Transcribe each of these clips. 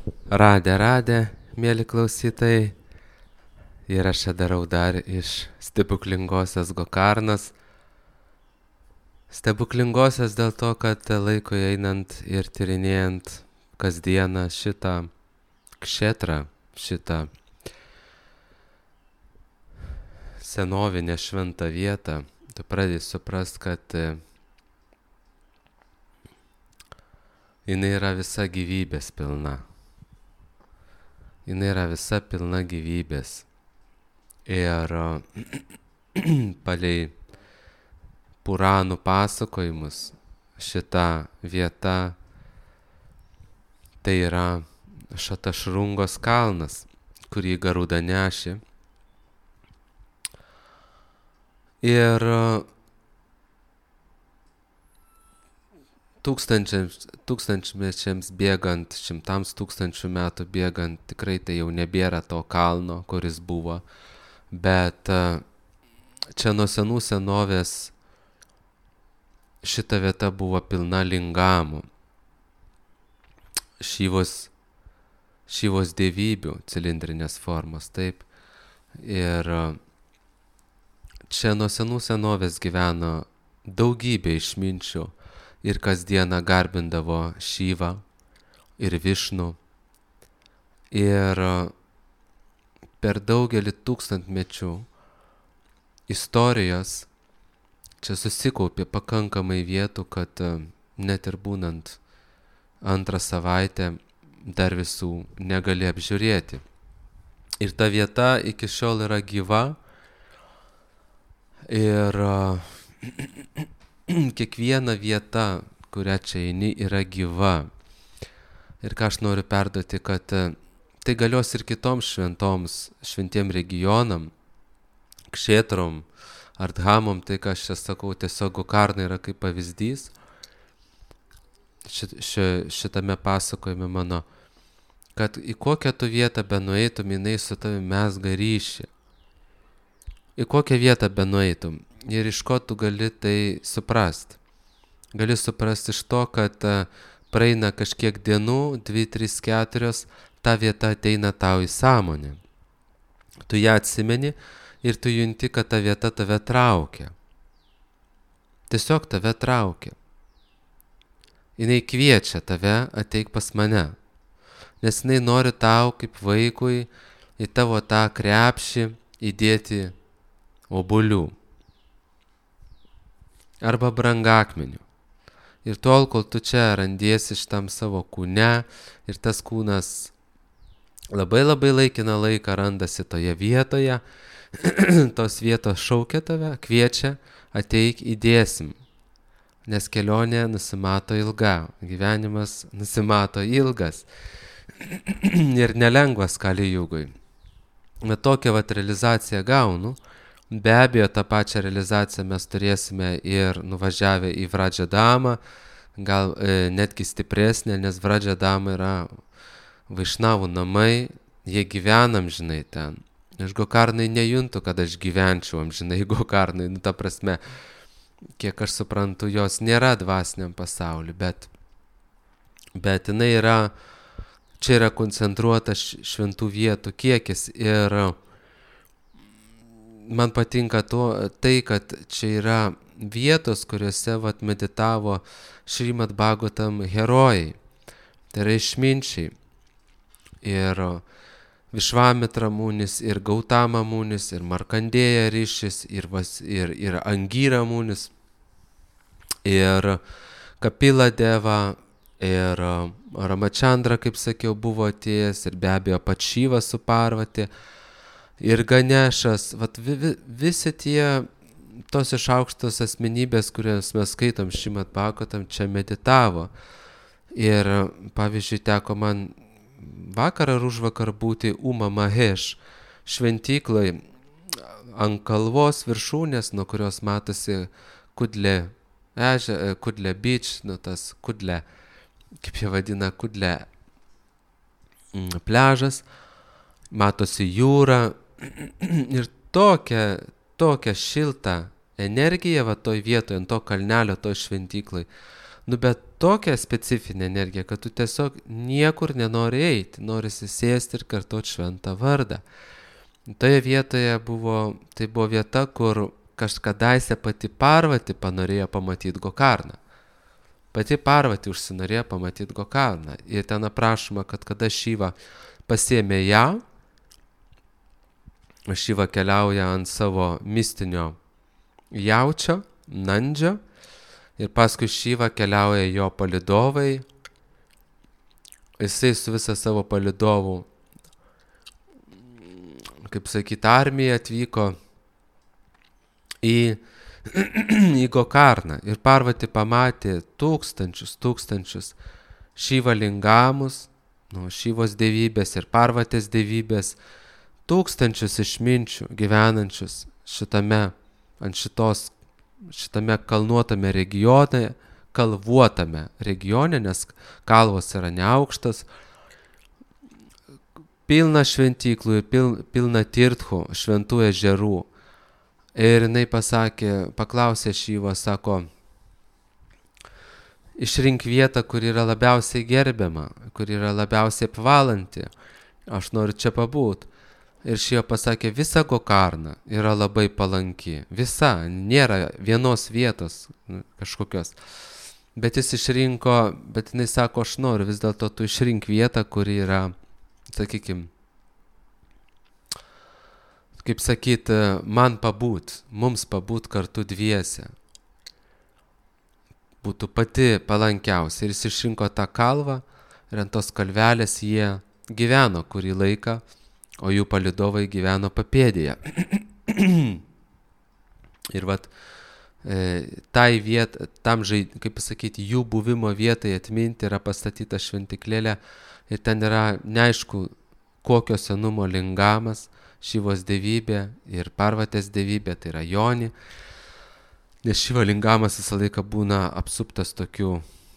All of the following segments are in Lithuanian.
Radę, mėly klausytojai, įrašą darau dar iš stebuklingosios Gokarnos. Stebuklingosios dėl to, kad laikui einant ir tyrinėjant kasdieną šitą kšetrą, šitą senovinę šventą vietą, tu pradedi suprast, kad jinai yra visa gyvybės pilna. Jinai yra visa pilna gyvybės. Ir palei Puranų pasakojimus šita vieta tai yra Šatašrungos kalnas, kurį Garuda nešė. Ir tūkstančiams bėgant, šimtams tūkstančių metų bėgant, tikrai tai jau nebėra to kalno, kuris buvo. Bet čia nuo senų senovės šita vieta buvo pilna lingamų, šyvos dievybių, cilindrinės formos, taip. Ir čia nuo senų senovės gyveno daugybė išminčių ir kasdieną garbindavo Šyvą ir Višnų. Ir per daugelį tūkstantmečių istorijos čia susikaupė pakankamai vietų, kad net ir būnant antrą savaitę dar visų negali apžiūrėti. Ir ta vieta iki šiol yra gyva. Ir kiekviena vieta, kurią čia eini, yra gyva. Ir ką aš noriu perduoti, kad tai galios ir kitoms šventiem regionam, kšetrom ar dhamom, tai ką aš čia sakau, tiesiog Gokarna yra kaip pavyzdys šitame pasakojime mano, kad į kokią tu vietą benueitum, jinai su tavimi mezga ryšį. Į kokią vietą benueitum ir iš ko tu gali tai suprast. Gali suprast iš to, kad praeina kažkiek dienų, 2, 3, 4, ta vieta ateina tau į sąmonę. Tu ją atsimeni ir tu junti, kad ta vieta tave traukia. Tiesiog tave traukia. Jinai kviečia tave, ateik pas mane. Nes jinai nori tau kaip vaikui į tavo tą krepšį įdėti obuolių arba brangakmenių. Ir tol, kol tu čia randiesi šitam savo kūne ir tas kūnas labai laikiną laiką randasi toje vietoje, tos vietos šaukia tave, kviečia, ateik, įdėsim. Nes kelionė nusimato ilga, gyvenimas nusimato ilgas ir nelengvas Kali Jugui. Bet tokią realizaciją gaunu. Be abejo, tą pačią realizaciją mes turėsime ir nuvažiavę į Vradžadamą, gal netgi stipresnė, nes Vradžadama yra Vaišnavų namai, jie gyvena amžinai ten. Aš Gokarnai nejuntu, kad aš gyvenčiau amžinai Gokarnai, ta prasme, kiek aš suprantu, jos nėra dvasiniam pasauliu, bet jinai yra, čia yra koncentruotas šventų vietų kiekis ir man patinka tai, kad čia yra vietos, kuriuose meditavo Šrimad Bhagavatam herojai. Tai yra išminčiai. Ir Višvamitra Munis, ir Gautama Munis, ir Markandėja Rišis, ir Angyra Munis, ir Kapila Deva, ir Ramachandra, kaip sakiau, buvo atėjęs, ir be abejo pats Šyva su Parvati. Ir Ganešas, visi tos išaukštos asmenybės, kurias mes skaitom Šrimad Bhagavatam, čia meditavo. Ir pavyzdžiui, teko man vakar ar užvakar būti Uma Maheš šventykloj ant kalvos viršūnės, nuo kurios matosi Kudlė beach, tas Kudlė, kaip jie vadina, Kudlė pliažas, matosi jūra. Ir tokia šilta energija toj vietoje, ant to kalnelio, toj šventyklai. Bet tokia specifinė energija, kad tu tiesiog niekur nenori eiti, norisi sėsti ir kartoti šventą vardą. Toje vietoje tai buvo vieta, kur kažkadaise pati Parvati panorėjo pamatyti Gokarną. Pati Parvati užsinorėjo pamatyti Gokarną. Ir ten aprašoma, kad kada Šiva pasiėmė ją, Šiva keliauja ant savo mistinio jaučio, Nandžio, ir paskui Šiva keliauja jo palidovai. Jisai su visa savo palidovų, kaip sakyti, armija atvyko į Gokarną. Ir Parvati pamatė tūkstančius Šiva lingamus, Šivos dievybės ir Parvatės dievybės, tūkstančius išminčių gyvenančius šitame kalvuotame regione, nes kalvos yra neaukštas, pilna šventyklų ir pilna tirthų, šventų ežerų. Ir jinai paklausė Šyvą, sako, išrink vietą, kur yra labiausiai gerbiama, kur yra labiausiai apvalanti, aš noriu čia pabūt. Ir Šiva pasakė, visa Gokarna yra labai palanki, visa, nėra vienos vietos kažkokios. Bet jis išrinko, bet jinai sako, aš noriu, vis dėlto tu išrink vietą, kuri yra, sakykime, kaip sakyti, mums pabūt kartu dviese. Būtų pati palankiausia. Ir jis išrinko tą kalvą ir ant tos kalvelės jie gyveno kurį laiką, o jų palidovai gyveno papėdėje. Ir kaip pasakyti, jų buvimo vietai atminti yra pastatyta šventiklėlė ir ten yra neaišku kokio senumo lingamas, Šivos dievybė ir Parvatės dievybė, tai yra Joni, nes Šiva lingamas visą laiką būna apsuptas tokiu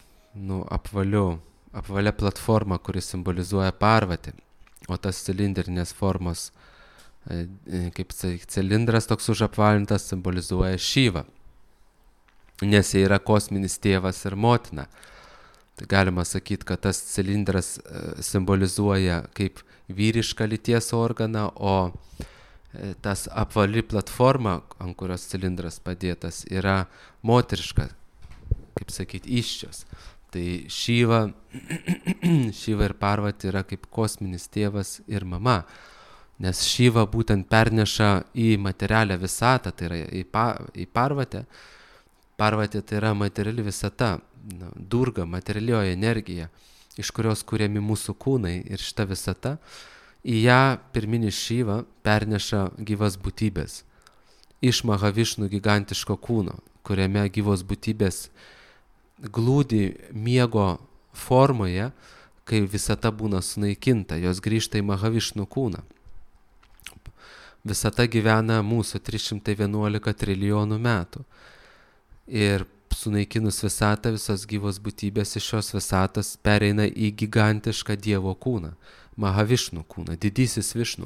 apvalia platforma, kuri simbolizuoja Parvatį. O tas cilindrinės formos, kaip sakyti, cilindras toks užapvalintas simbolizuoja Šyvą, nes jie yra kosminis tėvas ir motina. Tai galima sakyti, kad tas cilindras simbolizuoja kaip vyrišką lyties organą, o tas apvali platforma, ant kurios cilindras padėtas, yra moteriška, kaip sakyti, įsčios. Tai Šiva ir Parvati yra kaip kosminis tėvas ir mama, nes Šiva būtent perneša į materialią visatą, tai yra į Parvatę. Parvatė tai yra materiali visata, Durga, materialioji energija, iš kurios kuriami mūsų kūnai, ir šita visata, į ją pirminis Šiva perneša gyvas būtybės iš Mahavišnų gigantiško kūno, kuriame gyvos būtybės glūdi miego formoje, kai visata būna sunaikinta, jos grįžta į Mahavišnų kūną. Visata gyvena mūsų 311 trilijonų metų. Ir sunaikinus visatą, visos gyvos būtybės iš šios visatos pereina į gigantišką Dievo kūną, Mahavišnų kūną, didysis Višnų.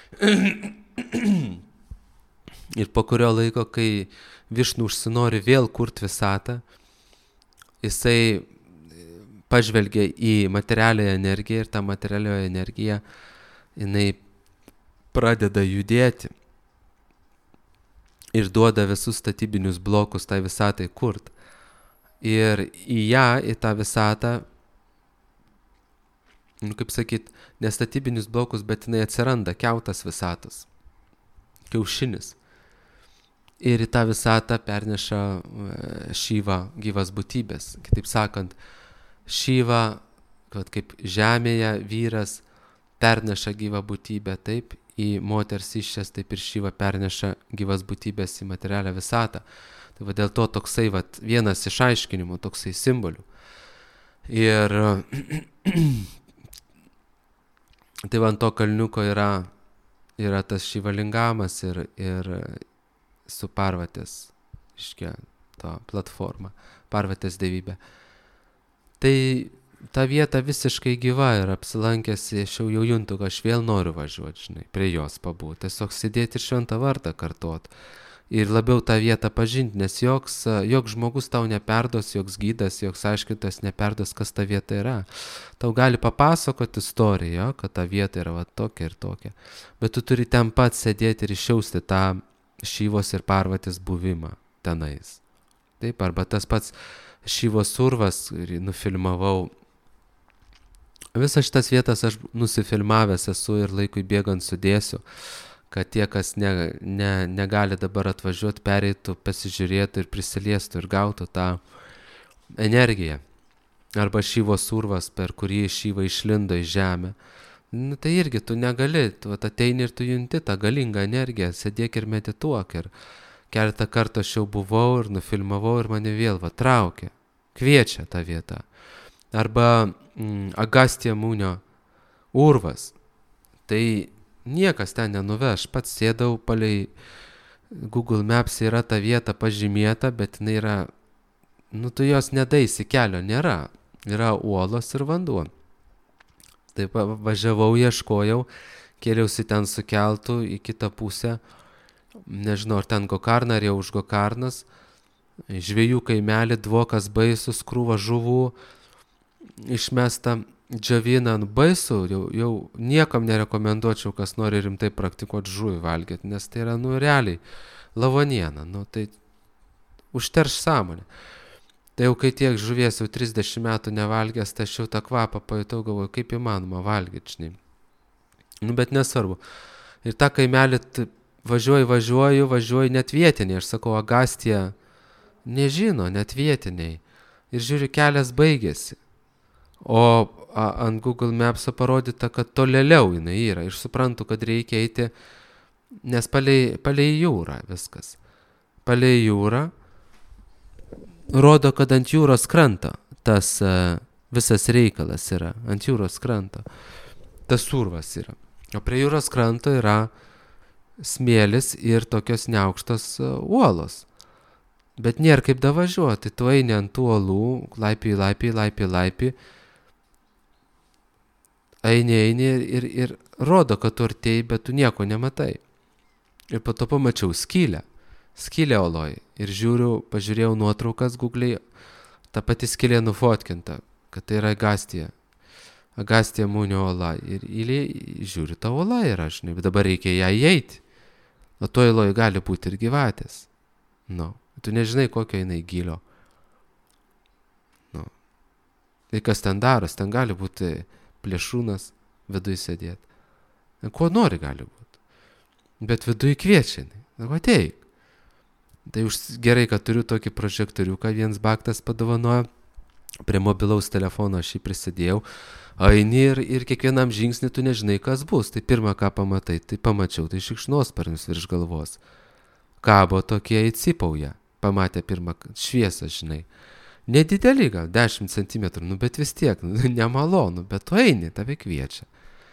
Ir po kurio laiko, kai Višnų užsinori vėl kurti visatą, jisai pažvelgia į materialią energiją ir ta materialioji energija, jinai pradeda judėti ir duoda visus statybinius blokus tai visatai kurt. Ir į tą visatą, kaip sakyt, ne statybinius blokus, bet jinai atsiranda kiautas visatos, kiaušinis. Ir į tą visatą perneša Šiva gyvas būtybės. Kitaip sakant, Šiva, kaip žemėje vyras perneša gyvą būtybę, taip, į moters iščias, taip ir Šiva perneša gyvas būtybės į materialią visatą. Tai dėl to toksai vienas iš aiškinimų, toksai simbolių. Ir tai ant to kalniuko yra tas Šiva lingamas ir su Parvatės, to platforma, Parvatės dievybė. Tai ta vieta visiškai gyva ir apsilankęs, aš jau juntu, kad aš vėl noriu važiuoti, prie jos pabūti, tiesiog sėdėti ir šventą vardą kartot. ir labiau tą vietą pažinti, nes joks žmogus tau neperduos, joks gydas, joks aiškintas neperduos, kas ta vieta yra. Tau gali papasakoti istoriją, kad ta vieta yra va tokia ir tokia, bet tu turi ten pat sėdėti ir išjausti tą Šyvos ir Parvatės buvimą tenais. Taip, arba tas pats Šyvos urvas, kurį nufilmavau. Visas šitas vietas aš nusifilmavęs esu ir laikui bėgant sudėsiu, kad tie, kas negali dabar atvažiuoti, pereitų, pasižiūrėtų ir prisiliestų ir gautų tą energiją. Arba Šyvos urvas, per kurį Šyva išlindo į žemę. Nu, tai irgi tu negali, tu ateini ir tu junti tą galingą energiją, sėdėk ir medituok. Ir keletą kartų aš jau buvau ir nufilmavau ir mane vėl traukė, kviečia tą vietą. Arba Agastija Munio urvas. Tai niekas ten nenuveš. Pats sėdau palei Google Maps, yra ta vieta pažymėta, bet jinai yra, tu jos nedaisi, kelio nėra. Yra uolos ir vanduo. Taip važiavau, ieškojau, kėliausi ten su keltu į kitą pusę. Nežinau, ar ten Gokarna, ar jau už Gokarnas. Žvejų kaimelį, dvokas baisus, krūva žuvų išmesta, džiovina, baisu, jau niekam nerekomenduočiau, kas nori rimtai praktikuoti žuvį valgyti, nes tai yra, realiai lavoniena, tai užterš sąmonę. Tai jau kai tiek žuvies jau 30 metų nevalgęs, tai aš jau tą kvapą pajutau, galvoju, kaip įmanoma valgyti, žinai. Bet nesvarbu. Ir tą kaimelį važiuoju, net vietiniai, aš sakau, Agastija nežino, net vietiniai. Ir žiūriu, kelias baigėsi. O ant Google Maps'o parodyta, kad tolėliau jinai yra. Ir suprantu, kad reikia eiti, nes palei jūrą viskas. Palei jūrą rodo, kad ant jūros kranto tas visas reikalas yra. Ant jūros kranto tas urvas yra. O prie jūros kranto yra smėlis ir tokios neaukštos uolos. Bet nėra kaip davažiuoti. Tu eini ant tų uolų, laipi. Eini ir rodo, kad tu artėjai, bet tu nieko nematai. Ir po to pamačiau skylę oloj. Ir pažiūrėjau nuotraukas Google'ai, ta pati skylė nufotkinta, kad tai yra Agastija Munio ola. Ir žiūriu, ta ola yra, žinai, bet dabar reikia ją įeiti. O to oloj gali būti ir gyvatės. Tu nežinai, kokio jinai gylio. Tai kas ten daros, ten gali būti plėšrūnas, viduj sėdėti. Ko nori gali būti. Bet viduj kviečia. Ateik. Tai gerai, kad turiu tokį prožektoriuką, vienas baktas padovanojo. Prie mobilaus telefono aš jį prisidėjau. Eini ir kiekvienam žingsnį tu nežinai, kas bus. Tai pirmą, ką pamatai, tai pamačiau, tai šikšnosparnius virš galvos. Kabo tokie įcipauja. Pamatė pirmą šviesą, žinai. Nedidelį gal, 10 cm, bet vis tiek, nemalonu, bet tu eini, tave kviečia.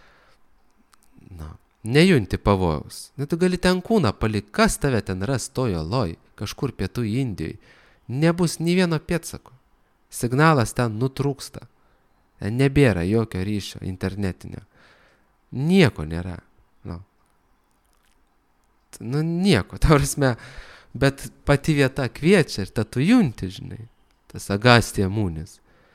Nejunti pavojaus. Tu gali ten kūną palikti, kas tave ten ras toj oloj, kažkur pietų Indijoj. Nebus nei vieno pėdsako. Signalas ten nutrūksta. Nebėra jokio ryšio internetinio. Nieko nėra. Nieko, prasme, bet pati vieta kviečia ir tu junti, žinai. Tas Agastija Munis.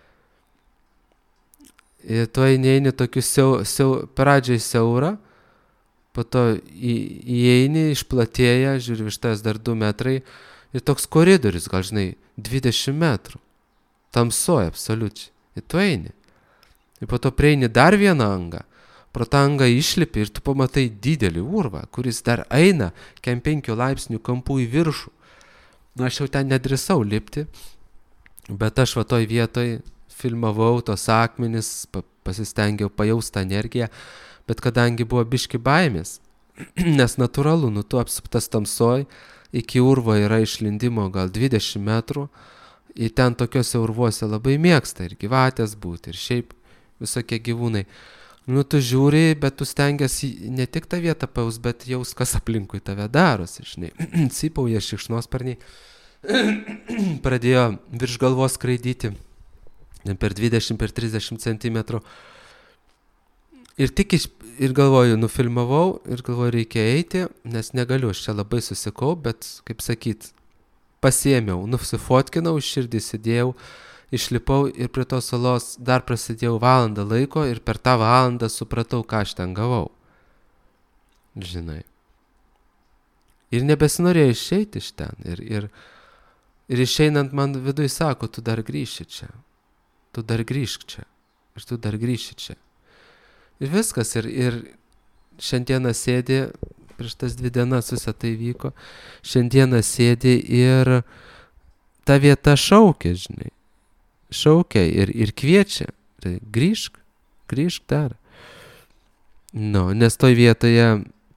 Ir tu eini tokiu pradžiai siaurą, po to įeini, išplatėja, žiūri, virštas dar 2 metrai ir toks koridorius, gal žinai, 20 metrų. Tamsoja absoliučiai. Ir tu eini. Ir po to prieini dar vieną angą. Pro tą angą išlipi ir tu pamatai didelį urvą, kuris dar eina 5 laipsnių kampų į viršų. Aš jau ten nedrįsau lipti. Bet aš toj vietoj filmavau tos akmenis, pasistengiau pajausti tą energiją, bet kadangi buvo biški baimės, nes natūralu, tu apsuptas tamsoj, iki urvo yra išlindimo gal 20 metrų, ir ten tokiuose urvuose labai mėgsta ir gyvatės būti, ir šiaip visokie gyvūnai. Tu žiūri, bet tu stengiasi ne tik tą vietą paus, bet jaus, kas aplinkui tave darosi, žinai. Cypauja šikšnosparniai. Pradėjo virš galvos skraidyti per 20-30 cm. ir galvoju, nufilmavau ir galvoju, reikia eiti, nes negaliu, aš čia labai susikau, bet, kaip sakyt, pasiėmiau, nusifotkinau, širdį sėdėjau, išlipau ir prie tos salos dar prasidėjau valandą laiko ir per tą valandą supratau, ką aš ten gavau. Žinai. Ir nebesinorėjau išeiti iš ten. Ir išeinant man vidui sako, tu dar grįši čia. Tu dar grįžk čia. Ir tu dar grįši čia. Ir viskas. Ir šiandieną sėdi, prieš tas 2 dienas visą tai vyko, šiandieną sėdi ir ta vieta šaukia, žinai. Šaukia ir kviečia. Tai grįžk dar. Nu, nes toj vietoje,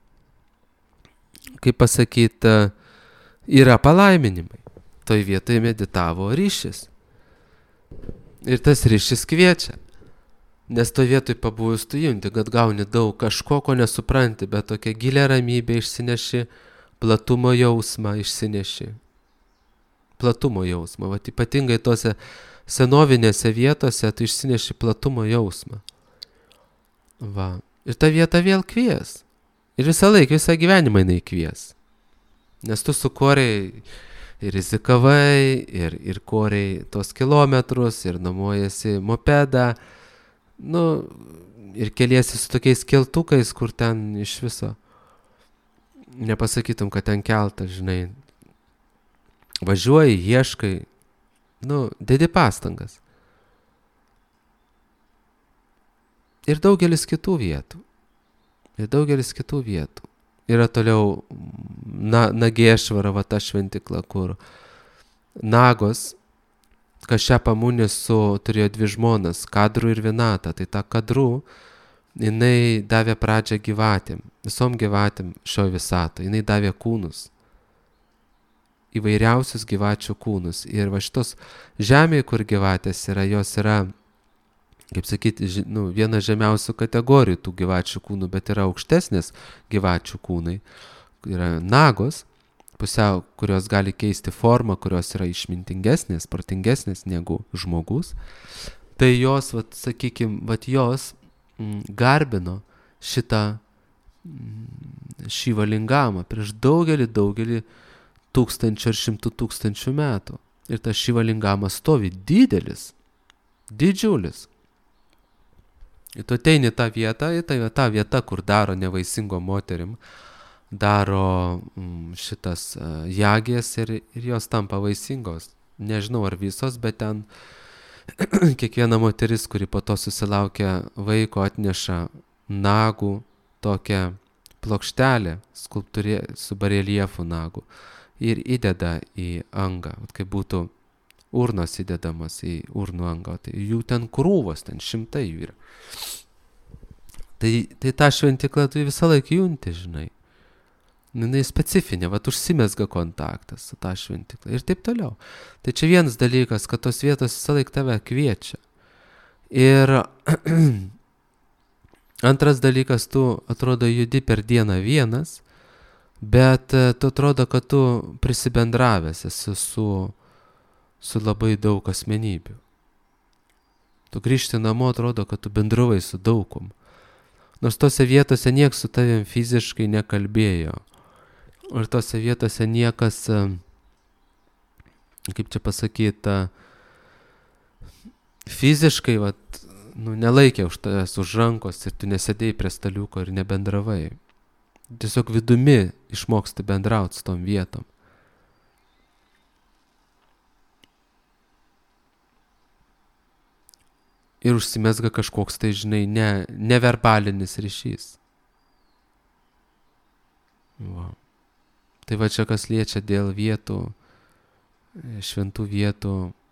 kaip pasakyti, yra palaiminimai. Toj vietoje meditavo ryšis. Ir tas ryšis kviečia. Nes toj vietoj pabuvus tu junti, kad gauni daug kažko, ko nesupranti, bet tokia gilia ramybė išsineši, platumo jausmą išsineši. Platumo jausmą. Vat ypatingai tose senovinėse vietose tu išsineši platumo jausmą. Va. Ir ta vieta vėl kvies. Ir visą gyvenimą jinai kvies. Nes tu sukoriai ir rizikavai, ir koriai tos kilometrus, ir nuomojasi mopedą, nu, ir keliesi su tokiais keltukais, kur ten iš viso nepasakytum, kad ten keltas, žinai. Važiuoji, ieškai, nu, dedi pastangas. Ir daugelis kitų vietų. Yra toliau Nagėšvara, va ta šventikla, kur Nagos, Kašepamunis turėjo 2 žmonas, Kadru ir Vinatą. Tai ta Kadru, jinai davė pradžią gyvatėm, visom gyvatėm šio visato. Jinai davė kūnus, įvairiausius gyvačių kūnus. Ir va šitos žemėje, kur gyvatės yra, jos yra, kaip sakyti, nu, viena žemiausių kategorijų tų gyvačių kūnų, bet yra aukštesnės gyvačių kūnai. Yra Nagos, pusiau, kurios gali keisti formą, kurios yra išmintingesnės, protingesnės negu žmogus. Tai jos, vat, sakykime, jos garbino šį valingamą prieš daugelį tūkstančių ar 100 000 metų. Ir tas šivalingamas stovi didelis, didžiulis. Ir tu ateini tą vietą, ta vieta, kur daro nevaisingo moterim, daro šitas jagės ir jos tampa vaisingos. Nežinau ar visos, bet ten kiekviena moteris, kuri po to susilaukia vaiko, atneša nagų tokią plokštelę, skulptūrė su bareljefu nagų ir įdeda į angą, kaip būtų urnos įdedamas į urnų angą. Tai jų ten krūvos, ten 100 jų yra. Tai tą šventiklą tu visą laiką junti, žinai. Jinai specifinė, vat užsimezga kontaktas su tą šventiklą ir taip toliau. Tai čia vienas dalykas, kad tos vietos visą laiką tave kviečia. Ir antras dalykas, tu atrodo judi per dieną vienas, bet tu atrodo, kad tu prisibendravęs esi su labai daug asmenybių. Tu grįžti namo, atrodo, kad tu bendravai su daugum. Nors tose vietose nieks su tavim fiziškai nekalbėjo. Ir tose vietose niekas, kaip čia pasakyti, fiziškai nelaikė už tavęs už rankos ir tu nesėdėjai prie staliuko ir nebendravai. Tiesiog vidumi išmoksti bendrauti su tom vietom. Ir užsimezga kažkoks tai, žinai, neverbalinis ryšys. Wow. Tai va čia kas liečia dėl vietų, šventų vietų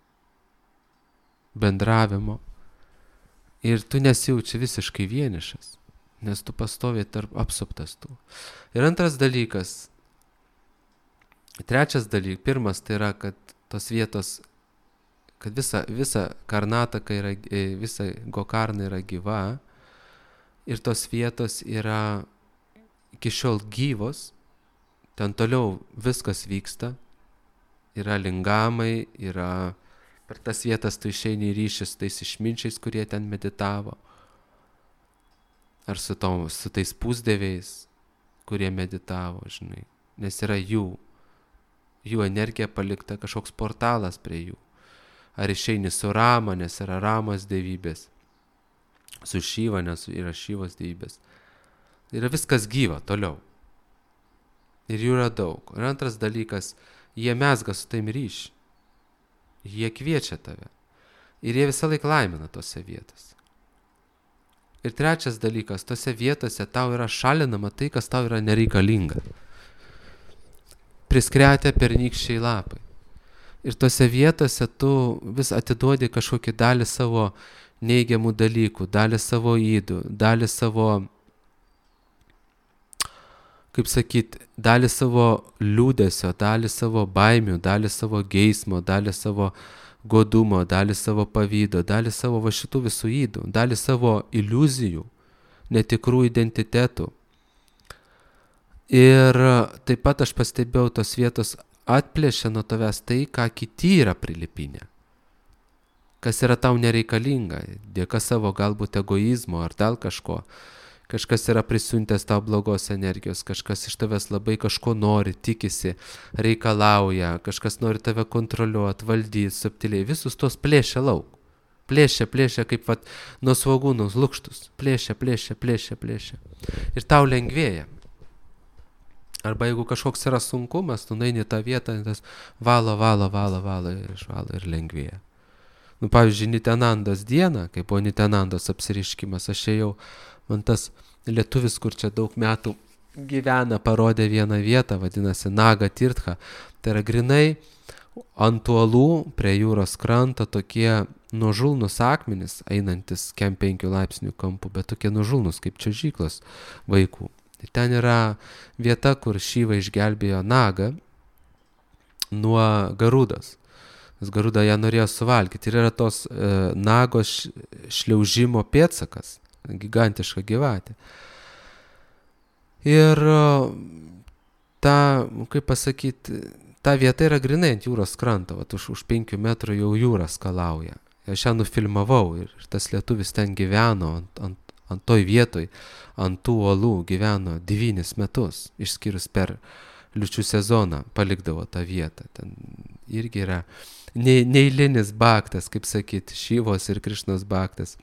bendravimo. Ir tu nesijauči visiškai vienišas, nes tu pastoviai apsuptas tų. Ir antras dalykas, trečias dalykas, pirmas tai yra, kad tos vietos, kad visa Karnataka yra, visa Gokarna yra gyva ir tos vietos yra iki šiol gyvos. Ten toliau viskas vyksta, yra lingamai, yra per tas vietas tu išeini į ryšį su tais išminčiais, kurie ten meditavo. ar su tais pusdieviais, kurie meditavo, žinai, nes yra jų energija palikta, kažkoks portalas prie jų. Ar išeini su Rama, nes yra Ramos dievybės, su Šyva, nes yra Šyvos dievybės. Yra viskas gyva toliau. Ir jų yra daug. Ir antras dalykas, jie mezga su taim ryšį. Jie kviečia tave. Ir jie visą laiką laimina tose vietose. Ir trečias dalykas, tose vietose tau yra šalinama tai, kas tau yra nereikalinga. Priskretę pernykščiai lapai. Ir tose vietose tu vis atiduodi kažkokį dalį savo neigiamų dalykų, dalį savo ydų, dalį savo, kaip sakyt, dalį savo liūdesio, dalį savo baimių, dalį savo geismo, dalį savo godumo, dalį savo pavydo, dalį savo va šitų visų ydų, dalį savo iliuzijų, netikrų identitetų. Ir taip pat aš pastebėjau, tos vietos atplėšia nuo tavęs tai, ką kiti yra prilipinę. Kas yra tau nereikalinga, dėka savo galbūt egoizmo ar dėl kažko. Kažkas yra prisiuntęs tau blogos energijos, kažkas iš tavęs labai kažko nori, tikisi, reikalauja, kažkas nori tave kontroliuoti, valdyti, subtiliai. Visus tos plėšia lauk. Plėšia, kaip vat nuo svogūnų lukštus. Plėšia. Ir tau lengvėja. Arba jeigu kažkoks yra sunkumas, tu nueini tą vietą, tas valo ir lengvėja. Pavyzdžiui, Nitenandos dieną, kai buvo Nitenandos apsiriškimas, aš ėjau, man tas lietuvis, kur čia daug metų gyvena, parodė vieną vietą, vadinasi Naga Tirtha. Tai yra grinai ant uolų prie jūros kranto tokie nuožulnus akmenys, einantis kem 5 laipsnių kampu, bet tokie nuožulnus kaip čiuožyklos vaikų. Ir ten yra vieta, kur Šyva išgelbėjo Nagą nuo Garudos. Nes Garuda ją norėjo suvalgyti. Ir yra tos Nagos šliaužimo pėdsakas, gigantiška gyvatė. Ir ta, kaip pasakyti, ta vieta yra grinai ant jūros kranto, vat už 5 metrų jau jūra skalauja. Aš ją nufilmavau ir tas lietuvis ten gyveno ant toj vietoj, ant tų uolų gyveno 9 metus, išskyrus per liūčių sezoną palikdavo tą vietą. Ten irgi yra neeilinis baktas, kaip sakyti, Šyvos ir Krišnos baktas.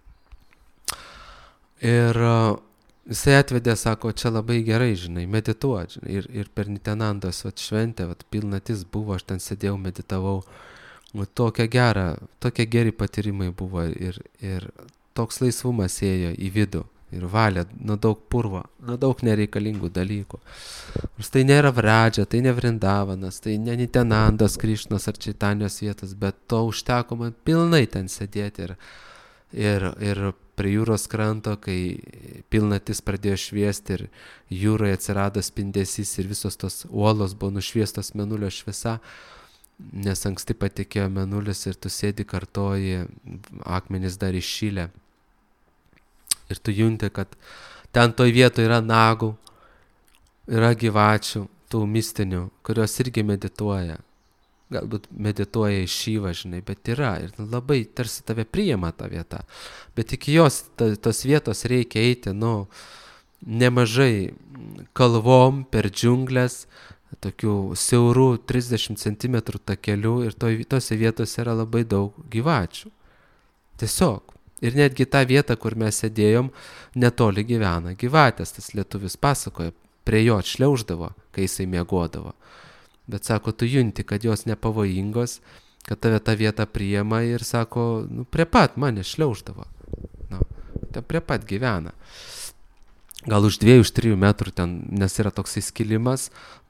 Ir jisai atvedė, sako, čia labai gerai, žinai, medituot. Ir per Nitenandos šventę, pilnatis buvo, aš ten sėdėjau, meditavau. Tokie geri patyrimai buvo ir toks laisvumas ėjo į vidų. Ir valia nuo daug purvo, nuo daug nereikalingų dalykų. Nors tai nėra Vradža, tai ne Vrindavanas, tai ne Nitenandos, Krišnos ar Čaitanijos vietas, bet to užteko man pilnai ten sėdėti ir prie jūros kranto, kai pilnatis pradėjo šviesti ir jūroje atsirado spindesys ir visos tos uolos buvo nušviestos mėnulio šviesa, nes anksti patekėjo mėnulis ir tu sėdi kartoji, akmenys dar iššylę. Ir tu junti, kad ten toj vietoje yra nagų, yra gyvačių, tų mistinių, kurios irgi medituoja. Galbūt medituoja į Šyvą, žinai, bet yra. Ir labai tarsi tave priima ta vieta. Bet iki jos, tos vietos reikia eiti, nemažai kalvom per džiunglės, tokių siaurų 30 cm takelių ir tose vietose yra labai daug gyvačių. Tiesiog. Ir netgi tą vietą, kur mes sėdėjom, netoli gyvena gyvatės. Tas lietuvis pasakoja, prie jo atšliauždavo, kai jisai miegodavo. Bet sako, tu junti, kad jos nepavojingos, kad tave tą vietą priima ir sako, prie pat mane šliauždavo. Ten prie pat gyvena. Gal už 2-3 metrų ten, nes yra toksai skilimas,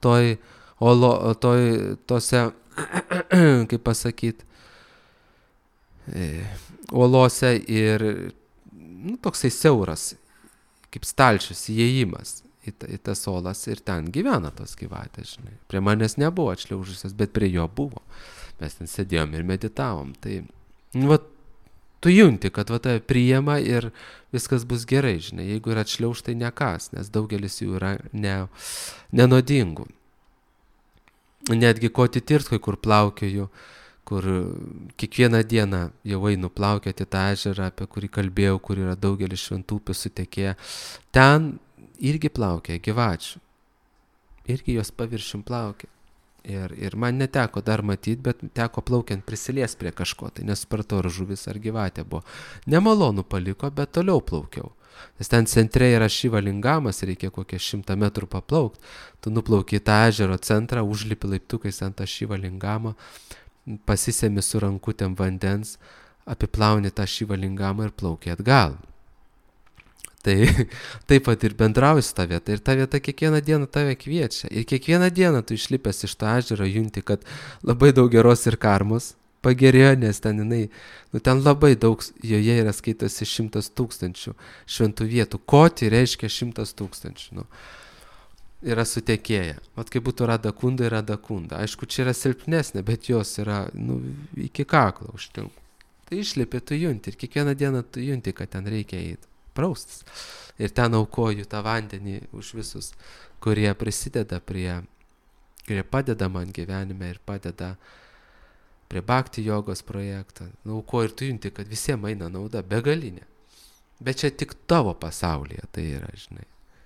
tose, kaip pasakyti, uolose ir toksai siauras, kaip stalčius, įėjimas į tas uolas ir ten gyvena tos gyvatės, žinai. Prie manęs nebuvo atšliaužusios, bet prie jo buvo. Mes ten sėdėjom ir meditavom. Tai, tu junti, kad tave priima ir viskas bus gerai, žinai. Jeigu yra atšliauž, tai nekas, nes daugelis jų yra nenodingų. Netgi Koti Tirthoj, kur plaukioju, kur kiekvieną dieną jau einu plaukioti tą ežerą, apie kurį kalbėjau, kur yra daugelis šventupių sutekėję. Ten irgi plaukia gyvačių. Irgi jos paviršium plaukia. Ir man neteko dar matyti, bet teko plaukiant prisilies prie kažko, tai nesupratau, ar žuvis, ar gyvatė buvo. Nemalonu paliko, bet toliau plaukiau. Nes ten centre yra Šivalingamas, reikia kokią 100 metrų paplaukti. Tu nuplauki į tą ežero centrą, užlipi laiptukais ant tą Šivalingamą, pasisemi su rankutėm vandens, apiplauni tą Šivalingamą ir plauki atgal. Tai taip pat ir bendrauji su ta vieta. Ir ta vieta kiekvieną dieną tave kviečia. Ir kiekvieną dieną tu išlipęs iš to ežero junti, kad labai daug geros ir karmos pagerėjo, nes ten jinai, ten labai daug, joje yra skaitosi 100 000 šventų vietų. Koti reiškia 100 000. Yra sutekėję. Vat kaip būtų Radakunda ir Radakunda. Aišku, čia yra silpnesnė, bet jos yra iki kaklo užtilku. Tai išlipi, tu junti. Ir kiekvieną dieną tu junti, kad ten reikia eiti. Praustis. Ir ten aukoju tą vandenį už visus, kurie prisideda kurie padeda man gyvenime ir padeda prie Bhakti jogos projektą. Aukoju ir tu junti, kad visiems eina nauda begalinė. Bet čia tik tavo pasaulyje tai yra, žinai.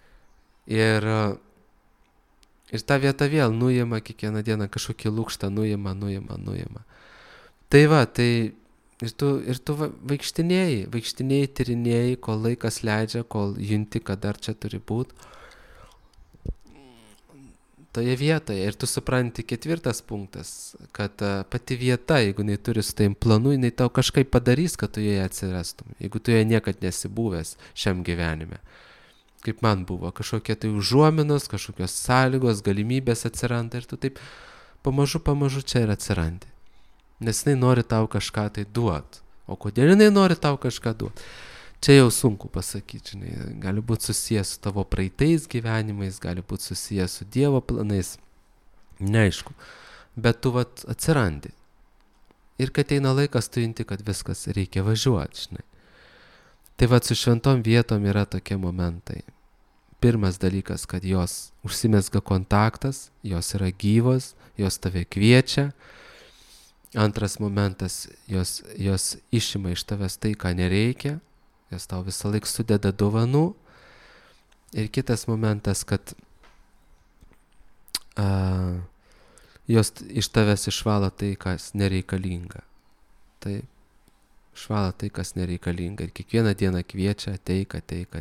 Ir ta vieta vėl nuima kiekvieną dieną kažkokį lūkštą, nuima. Tai va, Ir tu vaikštinėjai, tyrinėjai, kol laikas leidžia, kol junti, kad dar čia turi būti toje vietoje. Ir tu supranti 4 punktas, kad pati vieta, jeigu jinai turi su tavim planu, jinai tau kažkaip padarys, kad tu joje atsirastum. Jeigu tu joje niekad nesi buvęs šiam gyvenime. Kaip man buvo, kažkokie tai užuominos, kažkokios sąlygos, galimybės atsiranda ir tu taip pamažu čia ir atsirandi. Nes jinai nori tau kažką tai duot. O kodėl jinai nori tau kažką duot? Čia jau sunku pasakyti, žinai. Gali būti susijęs su tavo praeitais gyvenimais, gali būti susijęs su Dievo planais. Neaišku. Bet tu atsirandi. Ir kad eina laikas, tu junti, kad viskas reikia važiuoti, žinai. Tai su šventom vietom yra tokie momentai. Pirmas dalykas, kad jos užsimezga kontaktas, jos yra gyvos, jos tave kviečia. Antras momentas, jos išima iš tavęs tai, ką nereikia, jos tau visą laiką sudeda dovanų. Ir kitas momentas, kad jos iš tavęs išvalo tai, kas nereikalinga. Taip, išvalo tai, kas nereikalinga. Ir kiekvieną dieną kviečia ateik.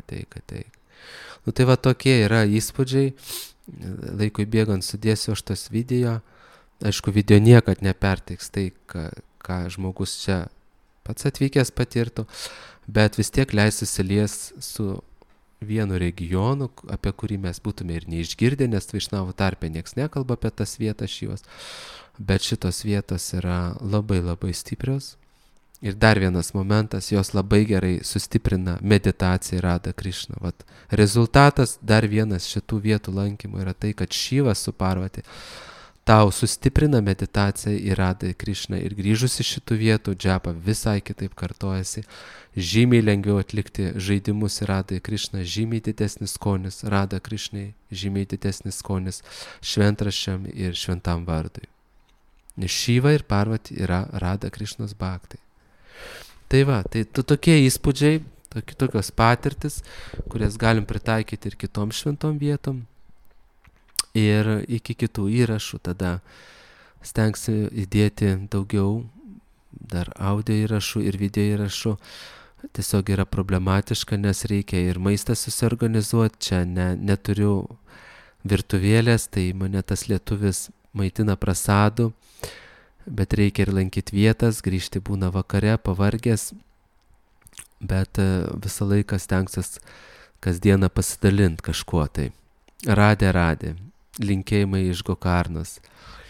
Tai tokie yra įspūdžiai. Laikui bėgant sudėsiu aš tas video. Aišku, video niekad neperteiks tai, ką žmogus čia pats atvykęs patirtų, bet vis tiek leis susilies su vienu regionu, apie kurį mes būtume ir neišgirdę, nes Vaišnavų tarpe nieks nekalba apie tas vietas šyvas, bet šitos vietos yra labai labai stiprios. Ir dar vienas momentas, jos labai gerai sustiprina meditaciją Radha Krishna. Rezultatas dar vienas šitų vietų lankymų yra tai, kad Šyvas su Parvati tau sustiprina meditaciją į Radha Krishna ir grįžus iš šitų vietų, džapa visai kitaip kartojasi, žymiai lengviau atlikti žaidimus į Radha Krishna, žymiai didesnis skonis Radha Krishnai, žymiai didesnis skonis šventraščiam ir šventam vardui. Nes Šiva ir Parvati yra Radha Krishnos bhaktai. Tai tokie įspūdžiai, tokios patirtis, kurias galim pritaikyti ir kitom šventom vietom. Ir iki kitų įrašų tada stengsiu įdėti daugiau dar audio įrašų ir video įrašų. Tiesiog yra problematiška, nes reikia ir maistą susiorganizuoti. Čia neturiu virtuvėlės, tai mane tas lietuvis maitina prasadu, bet reikia ir lankyti vietas, grįžti būna vakare, pavargęs, bet visą laiką stengsiuos kasdieną pasidalinti kažkuo tai. Radė. Linkėjimai iš Gokarnos.